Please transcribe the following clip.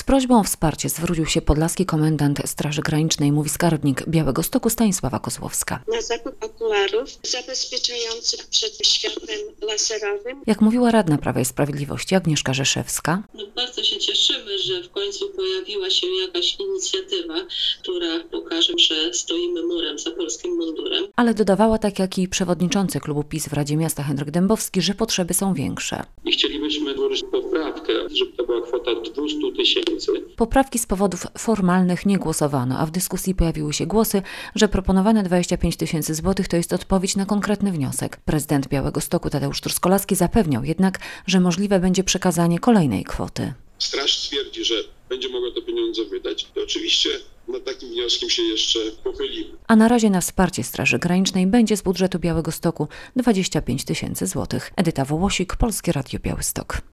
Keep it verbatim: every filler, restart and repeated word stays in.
prośbą o wsparcie zwrócił się podlaski komendant Straży Granicznej, mówi skarbnik Białegostoku Stanisława Kozłowska. Na zakup okularów zabezpieczających przed światłem laserowym. Jak mówiła radna Prawa i Sprawiedliwości Agnieszka Rzeszewska, No, bardzo się cieszymy, że w końcu pojawiła się jakaś inicjatywa, która pokaże, że stoimy murem za polskim mundurem. ale dodawała, tak jak i przewodniczący klubu PiS w Radzie Miasta Henryk Dębowski, że potrzeby są większe. I chcielibyśmy złożyć poprawkę, żeby to była kwota dwieście tysięcy. Poprawki z powodów formalnych nie głosowano, a w dyskusji pojawiły się głosy, że proponowane dwadzieścia pięć tysięcy złotych to jest odpowiedź na konkretny wniosek. Prezydent Białegostoku Tadeusz Truskolaski zapewniał jednak, że możliwe będzie przekazanie kolejnej kwoty. Straż stwierdzi, że będzie mogła te pieniądze wydać, to oczywiście nad takim wnioskiem się jeszcze pochylimy. A na razie na wsparcie Straży Granicznej będzie z budżetu Białegostoku dwadzieścia pięć tysięcy złotych. Edyta Wołosik, Polskie Radio Białystok.